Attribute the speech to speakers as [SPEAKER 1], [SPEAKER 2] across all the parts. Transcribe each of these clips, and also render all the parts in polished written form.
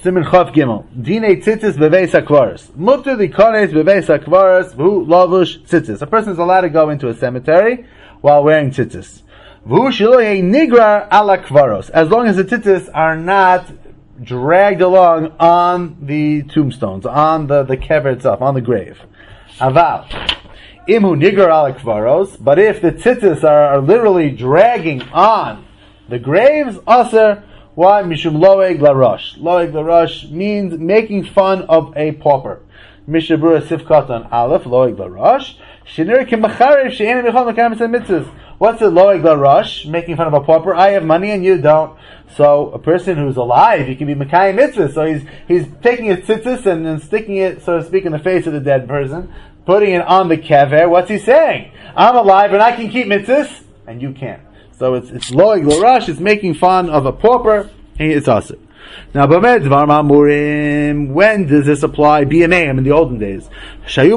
[SPEAKER 1] Simin Chav Gimel. Dine tzitzis beveis hakvaros. Mutter dikones beveis hakvaros v'hu lavush tzitzis. A person is allowed to go into a cemetery while wearing tzitzis. V'hu shelo yeh nigrar ala kvaros. As long as the tzitzis are not dragged along on the tombstones, on the kever itself, on the grave. Aval. Imhu nigrar ala kvaros. But if the tzitzis are literally dragging on the graves, aser. Why? Mishum loeg larosh. Loeg larosh means making fun of a pauper. Mishabura sifkatan aleph, loeg larosh. Shinir kim macharev she'enim yichol mekamis mitzvahs. What's the loeg larosh? Making fun of a pauper. I have money and you don't. So a person who's alive, he can be mekayim mitzvahs. So he's taking his tzitzis and then sticking it, so to speak, in the face of the dead person, putting it on the kever. What's he saying? I'm alive and I can keep mitzvahs and you can't. So it's loeg l'rash, it's making fun of a pauper, it's awesome. Now, when does this apply? BMAM in the olden days. They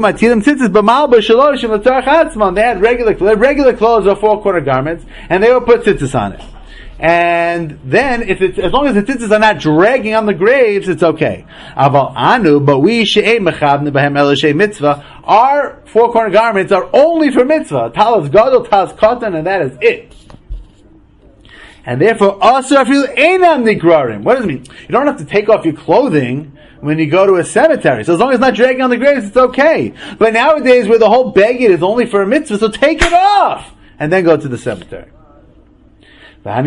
[SPEAKER 1] had regular clothes or four-corner garments, and they would put tzitzis on it. And then, as long as the tzitzis are not dragging on the graves, it's okay. But we our four-corner garments are only for mitzvah. Talas gadol, talas katan, and that is it. And therefore, also afilu einam nigrarim. What does it mean? You don't have to take off your clothing when you go to a cemetery. So as long as it's not dragging on the graves, it's okay. But nowadays, where the whole beged is only for a mitzvah, so take it off and then go to the cemetery. But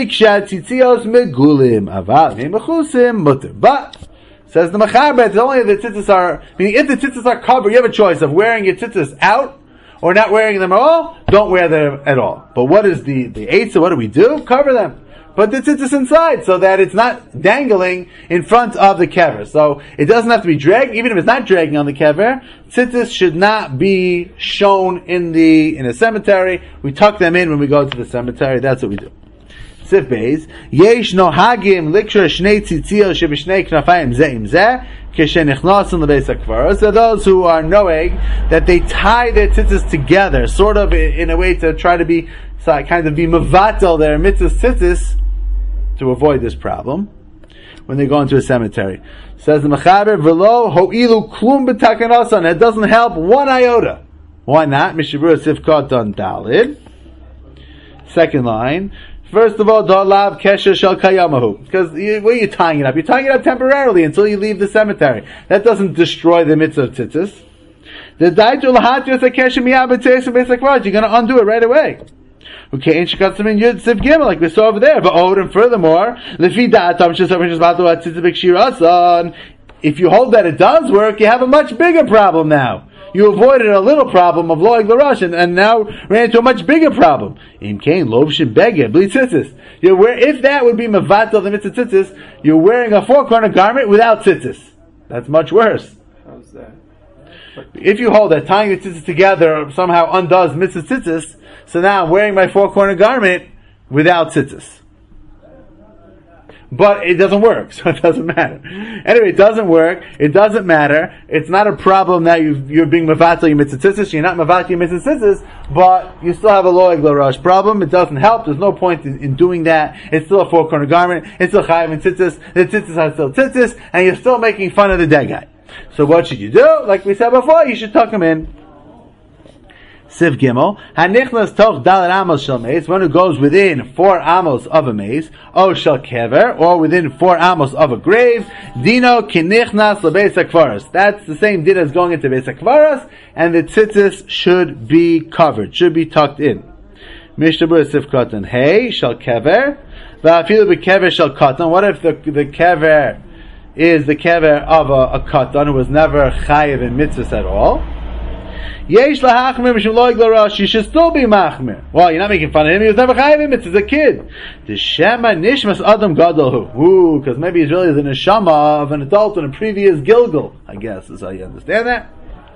[SPEAKER 1] says the Mechaber, it's only the tzitzis are. Meaning, if the tzitzis are covered, you have a choice of wearing your tzitzis out or not wearing them at all. Don't wear them at all. But what is the eitzah? What do? Cover them. Put the tzitzis inside so that it's not dangling in front of the kever. So it doesn't have to be dragged, even if it's not dragging on the kever. Tzitzis should not be shown in a cemetery. We tuck them in when we go to the cemetery. That's what we do. Sif Beis, Yesh nohagim likshur shnei tzitzil shebishnei knafayim zeh im zeh keshenichnasim lebeis hakvaros. So those who are knowing that they tie their tzitzis together, sort of in a way to try to be kind of be mevatel their mitzvah tzitzis to avoid this problem when they go into a cemetery. Says the Mechaber, v'lo ho'ilu klum b'takanasan. It doesn't help one iota. Why not? Mishabura sifkat on dalid. Second line. First of all, da'lav kesher shel kayamahu. Because where are you tying it up? You're tying it up temporarily until you leave the cemetery. That doesn't destroy the mitzvah of tzitzis. The daitul lahatios kesher miyad b'tzeis b'beis hakvaros. You're going to undo it right away. Okay, in shekatzim in yud siv gimel, like we saw over there. But and furthermore, lefi da'atam shesavrish batu atzitzis b'kshir asan. If you hold that it does work, you have a much bigger problem now. You avoided a little problem of loig l'rash and now ran into a much bigger problem. Im kain lov shebeged bli tzitzis. If that would be mevatel the mitzvah tzitzis, you're wearing a four-corner garment without tzitzis. That's much worse.
[SPEAKER 2] How's that?
[SPEAKER 1] If you hold that tying the tzitzis together somehow undoes mitzvah tzitzis, so now I'm wearing my four-corner garment without tzitzis. But it doesn't work, so it doesn't matter. Anyway, it doesn't work, it doesn't matter, it's not a problem that you're being mevatel your mitzvah tzitzis, you're not mevatel your mitzvah tzitzis, but you still have a loeg l'rash problem, it doesn't help, there's no point in doing that, it's still a four-corner garment, it's still chayav in tzitzis, the tzitzis are still tzitzis, and you're still making fun of the dead guy. So what should you do? Like we said before, you should tuck him in. Siv Gimel, Hanichnas toch dalet amos shel meis, one who goes within 4 amos of a maze, o shel kever, or within 4 amos of a grave, dino kinichnas lebeis hakvaros. That's the same din as going into beis hakvaros, and the tzitzis should be covered, should be tucked in. Mishtabur Siv Katan, hey, shel kever, va'afilu bekever shel katan. What if the kever is the kever of a katan who was never chayiv in mitzvahs at all? Yesh lahachmir mishum loig l'rash. You should still be machmir. Well, you're not making fun of him. He was never chayiv in mitzvahs as a kid. The shema nishmas adam gadol hu. Because maybe he's really the neshama of an adult in a previous gilgul. I guess is how you understand that.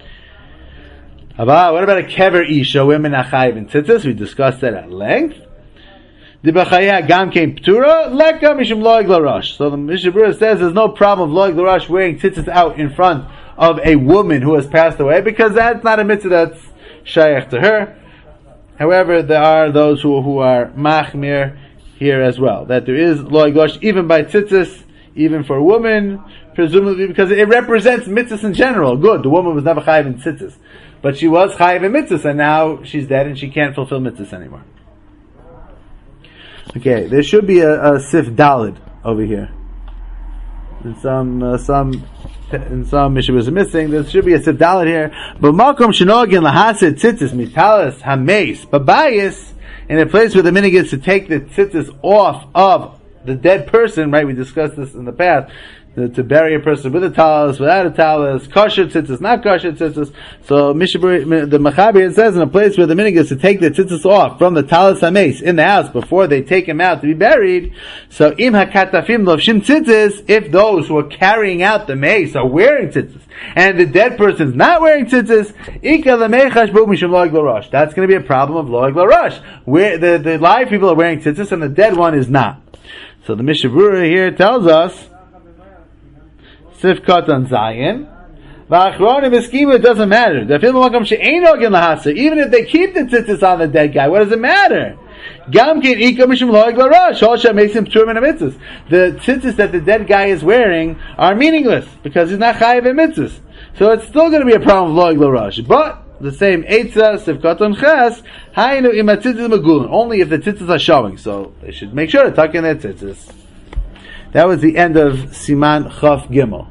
[SPEAKER 1] What about a kever isha? Women are chayiv in tzitzis. We discussed that at length. The b'chaya gam came ptura leka mishum loig l'rash. So the Mishabura says there's no problem of loig l'rash wearing tzitzis out in front of a woman who has passed away, because that's not a mitzvah that's shaykh to her. However, there are those who are machmir here as well, that there is loig l'rash even by tzitzis, even for a woman, presumably because it represents mitzvahs in general. Good, the woman was never chayiv in tzitzis, but she was chayiv in mitzvahs, and now she's dead and she can't fulfill mitzvahs anymore. Okay, there should be a sif dalid over here. In some mishaburs are missing. There should be a sif dalid here. But makom shenogin lahasid tzitzis mitalas hameis babayis, in a place where the minhag is to take the tzitzis off of the dead person, right? We discussed this in the past. To bury a person with a talus, without a talus, kosher tzitzis, not kosher tzitzis. So the Mechaber says in a place where the minhag is to take the tzitzis off from the talus hameis in the house before they take him out to be buried. So im hakatafim lovshim tzitzis, if those who are carrying out the mace are wearing tzitzis and the dead person is not wearing tzitzis, that's going to be a problem of loeg l'rosh, where the live people are wearing tzitzis and the dead one is not. So the Mishnah Berurah here tells us Sif Katan Zayin. V'achronim eskima, it doesn't matter. Even if they keep the tzitzis on the dead guy, what does it matter? The tzitzis that the dead guy is wearing are meaningless because he's not chayiv in mitzvahs. So it's still going to be a problem of loeg l'rosh. But the same eitzah, Sif Katan Ches, haynu im tzitzis megulin, only if the tzitzis are showing. So they should make sure to tuck in their tzitzis. That was the end of Siman Chaf Gimel.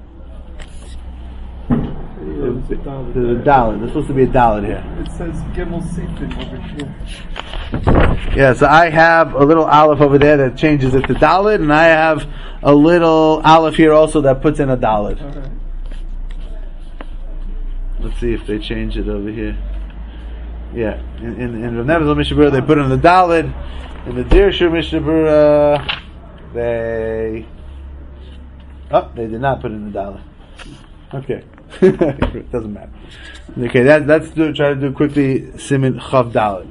[SPEAKER 1] The Dalet. There's supposed to be a Dalet here.
[SPEAKER 2] It says Gimel Sifin over here.
[SPEAKER 1] Yeah, so I have a little Aleph over there that changes it to Dalet, and I have a little Aleph here also that puts in a Dalet.
[SPEAKER 2] Okay.
[SPEAKER 1] Let's see if they change it over here. Yeah, in Rav Nevez's Mishnah Berurah they put in the Dalet. In the Dirshur Mishnah Berurah they did not put in the Dalet. Okay. It doesn't matter. Okay, let's try to do quickly Siman Chav Dalet.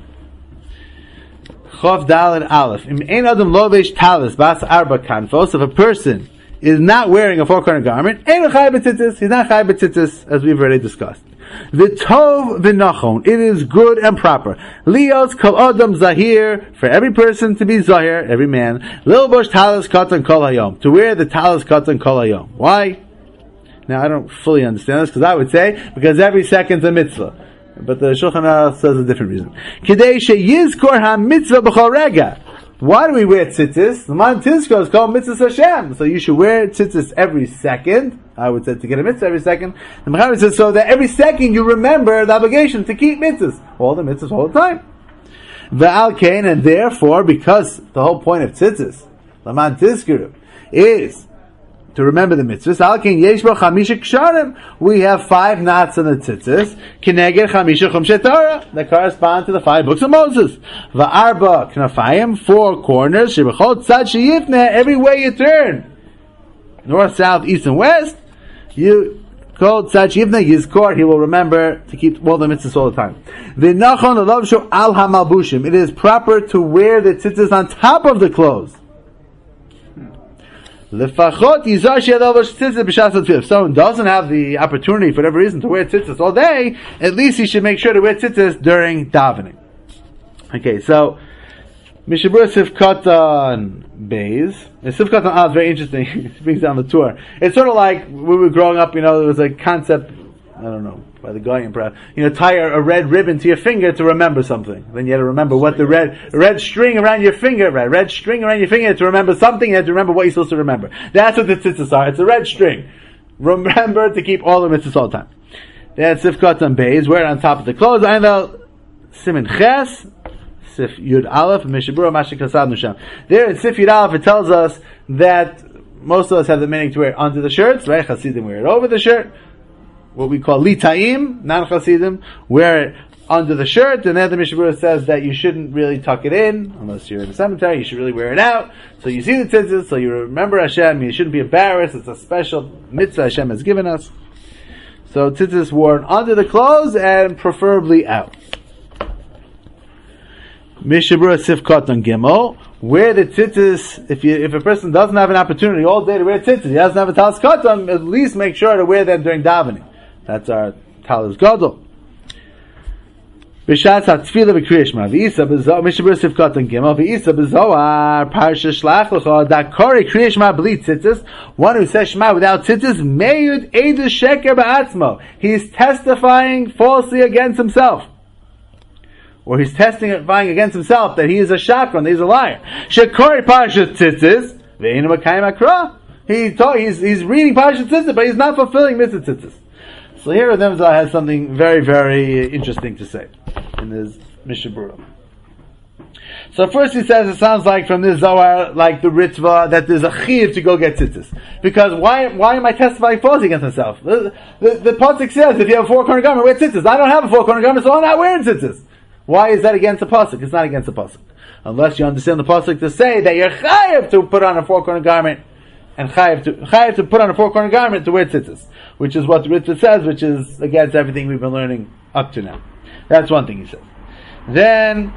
[SPEAKER 1] Chav Dalet Aleph. Im ein adam lovesh talis bas arba kanfos. If a person is not wearing a four-corner garment, ein chayav b'tzitzis. He's not chayav b'tzitzis, as we've already discussed. V'tov v'nachon. It is good and proper. Lios kol adam zahir, for every person to be zahir, every man. Lilbosh talis katan kol hayom. To wear the talis katan kol hayom. Why? Now, I don't fully understand this, because I would say, because every second's a mitzvah. But the Shulchan Aruch says a different reason. Kidei sheyizkor ha-mitzvah b'chol rega. Why do we wear tzitzis? The man tizkor is called mitzvah Hashem. So you should wear tzitzis every second. I would say to get a mitzvah every second. The Mechaber says so that every second you remember the obligation to keep mitzvahs. All the mitzvahs all the time. Ve'al kain, and therefore, because the whole point of tzitzis, the man tizkor, is to remember the mitzvahs. We have 5 knots in the tzitzis. Kineged chamisha chumshe Torah that correspond to the 5 books of Moses. Va'arba knafayim, 4 corners. Shebechol tzad sheyifneh, every way you turn, north, south, east, and west. You call tzad sheyifneh yizkor. He will remember to keep all the mitzvahs all the time. V'nachon alavshu al hamalbushim. It is proper to wear the tzitzis on top of the clothes. If someone doesn't have the opportunity for whatever reason to wear tzitzis all day, at least he should make sure to wear tzitzis during davening. Okay, so Mishnah Berurah Sif Katan Beis. Sif Katan Al is very interesting. It brings down the tour. It's sort of like when we were growing up, there was a concept, I don't know, by the Goyim perhaps, tie a red ribbon to your finger to remember something. Then you had to remember what the red string around your finger, to remember something, you had to remember what you're supposed to remember. That's what the tzitzis are. It's a red string. Remember to keep all the mitzvahs all the time. That's Sif Katan Beis, wear it on top of the clothes. And the Siman Ches, Sif Yud Aleph, Mishnah Berurah Mashik Hasad Nusham. There in Sif Yud Aleph it tells us that most of us have the meaning to wear it under the shirts, right? Hasidim wear it over the shirt. What we call litaim, non-chasidim, wear it under the shirt, and then the Mishnah Berurah says that you shouldn't really tuck it in, unless you're in the cemetery, you should really wear it out, so you see the tzitzis, so you remember Hashem, you shouldn't be embarrassed, it's a special mitzvah Hashem has given us. So tzitzis worn under the clothes, and preferably out. Mishnah Berurah Sif Katan Gimel, wear the tzitzis, if a person doesn't have an opportunity all day to wear tzitzis, he doesn't have a talis katan, at least make sure to wear them during davening. That's our talis gadol. B'shas hatfila v'kriyishma v'isa b'zohar Mishabur Sivkot and Gimel v'isa b'zohar Parsha Shlach L'cha Dakori kriyishma b'li tzitzis. One who says Shema without tzitzis meyud edus sheker ba'atzmo. He's testifying falsely against himself, or he's testifying against himself that he is a shakron, that he's a liar. Shekori Parsha Tzitzis v'einu makayim akra. He's reading Parsha Tzitzis, but he's not fulfilling mitzvah tzitzis. So here Rav Nemzah has something very, very interesting to say in his Mishnah Berurah. So first he says it sounds like from this Zohar, like the Ritva, that there's a chiv to go get tzitzis. Because why am I testifying falsely against myself? The pasuk says if you have a four-corner garment, wear tzitzis. I don't have a four-corner garment, so I'm not wearing tzitzis. Why is that against the pasuk? It's not against the pasuk, unless you understand the pasuk to say that you're chayav to put on a four-corner garment, and chayav to put on a four-corner garment to wear tzitzis, which is what the Ritva says, which is against everything we've been learning up to now. That's one thing he says. Then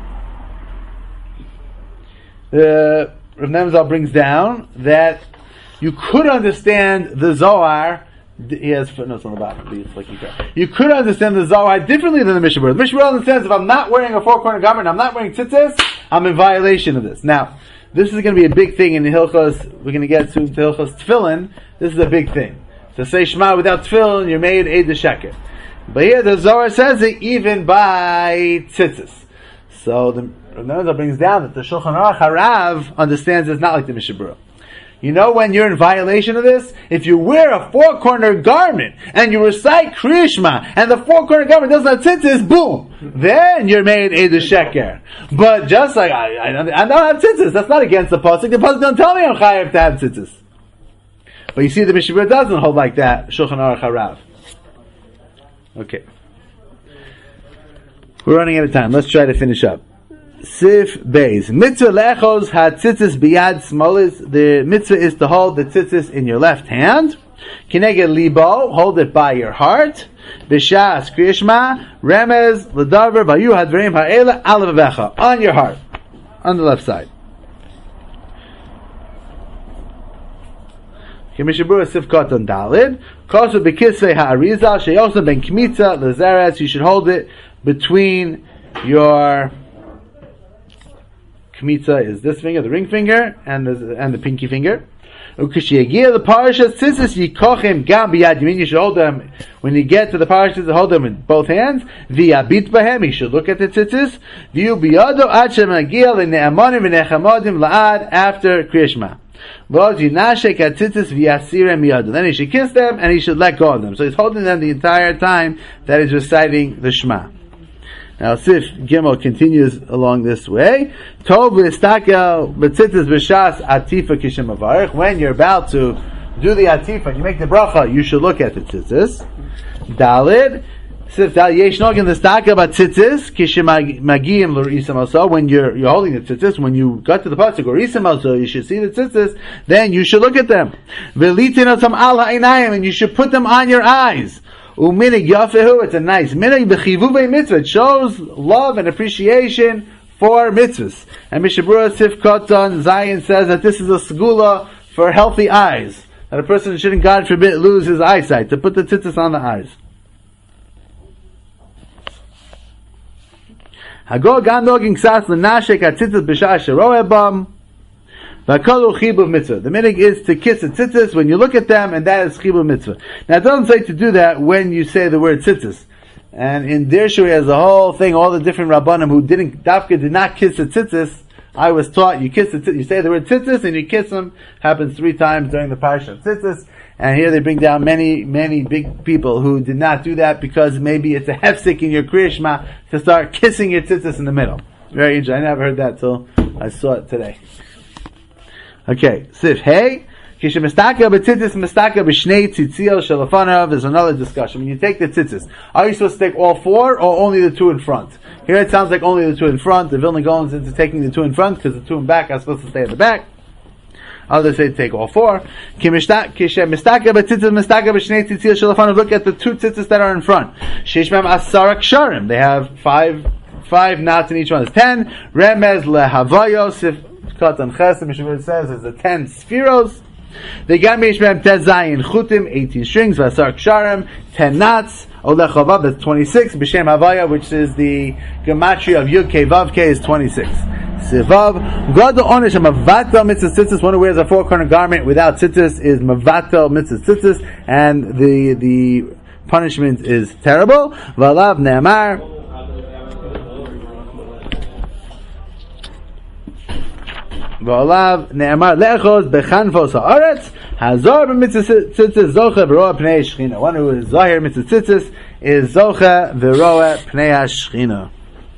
[SPEAKER 1] Rav Nemzah brings down that you could understand the Zohar. He has footnotes on the bottom. You could understand the Zohar differently than the Mishnah Berurah. The Mishnah Berurah understands if I'm not wearing a four-corner garment, I'm not wearing tzitzis, I'm in violation of this. Now, this is going to be a big thing in the Hilchos. We're going to get to Hilchos Tefillin. This is a big thing. To say Shema without Tefillin, you're made Eid Sheker. But here the Zohar says it even by tzitzis. So the Rav Nemzah brings down that the Shulchan Aruch Harav understands it's not like the Mishnah Berurah. You know when you're in violation of this? If you wear a four-corner garment and you recite Kriyishma and the four-corner garment doesn't have tzitzis, boom! Then you're made Eid Sheker. But just like I don't have tzitzis, that's not against the pasuk. The pasuk don't tell me I'm chayav to have tzitzis. But you see, the Mishnah Berurah doesn't hold like that. Shulchan Aruch Harav. Okay, we're running out of time. Let's try to finish up. Sif Beis. Mitzvah lechos hatzitzis biyad smolis. The mitzvah is to hold the tzitzis in your left hand. Kineged libo, hold it by your heart. B'shas kriyishma, remez, l'davar, vayu hadvarim ha'ela, alavecha. On your heart. On the left side. Mishnah Berurah Sivkot on Dalid. Kosu b'kisvei ha'arizal, sheyosim ben kmitza, lezeres. You should hold it between your Kmitza is this finger, the ring finger, and the pinky finger. The parasha tzitzis yikochim gam biyad yamin. You should hold them when you get to the parasha. Hold them in both hands. V'yabit b'hem. You should look at the tzitzis. V'yu biyado ad shemagil le'ne'amanim v'ne'chamodim la'ad after Kriyishma. Then he should kiss them and he should let go of them. So he's holding them the entire time that he's reciting the Shema. Now, Sif Gimel continues along this way. Tov v'estakel b'tzitzis b'shas atifa kishem avarich. When you're about to do the atifa, you make the bracha, you should look at the tzitzis. Dalid. Sif dal yesh nogin l'estakel b'tzitzis kishem magiyim l'risam also. When you're holding the tzitzis, when you got to the pasuk or risam also, you should see the tzitzis. Then you should look at them. V'litin otam al ha'inayim, and you should put them on your eyes. Uminig yafehu, it's a nice minig b'chivuvei mitzvah. It shows love and appreciation for mitzvahs. And Mishnah Berurah Sivkot on Zion says that this is a segula for healthy eyes. That a person shouldn't, God forbid, lose his eyesight. To put the tzitzis on the eyes. Hagol gan noging sas l'nashek hatzitzis b'shah sheroeh bam. The minig is to kiss the tzitzis when you look at them, and that is chibur mitzvah. Now it doesn't say to do that when you say the word tzitzis. And in Dirshu as a whole thing, all the different rabbanim who did not kiss the tzitzis, I was taught you kiss the tzitzis, you say the word tzitzis and you kiss them. Happens 3 times during the parasha of tzitzis. And here they bring down many, many big people who did not do that because maybe it's a hefsek in your Kriya Shema to start kissing your tzitzis in the middle. Very interesting. I never heard that till I saw it today. Okay, Sif Hey, Kishemistaka b'tzitzis mistaka b'shnei tzitziel shalafanav is another discussion. When you take the tzitzis, are you supposed to take all 4 or only the 2 in front? Here it sounds like only the 2 in front. The Vilna goes into taking the 2 in front because the 2 in back are supposed to stay at the back. Others say take all 4. Kishemistaka b'tzitzis mistaka b'shnei tzitziel shalafanav. Look at the 2 tzitzis that are in front. Sheshmem asara ksharim. They have 5 knots in each one. It's 10. Remez lehavayos. Kat and Ches, the Mishnah says, is the 10 spheros. They got Mishmem Tezayin Chutim, 18 strings, Vasar Ksharim, 10 knots, Olech Chavav, that's 26, B'Shem Havaya, which is the gematria of Yud Kei Vav Kei, is 26. Sivav, Gadol Onish, Mavatel Mitzvah Tzitzis, one who wears a four-corner garment without tzitzis is Mavatel Mitzvah Tzitzis, and the punishment is terrible. Valav Ne'amar, V'olav ne'amar le'echos bechanfos ha'aretz hazor b'mitzvah tzitzis zocha v'roa pnei shchina. One who is zahir mitzvah tzitzis is zocha v'roa pnei shchina.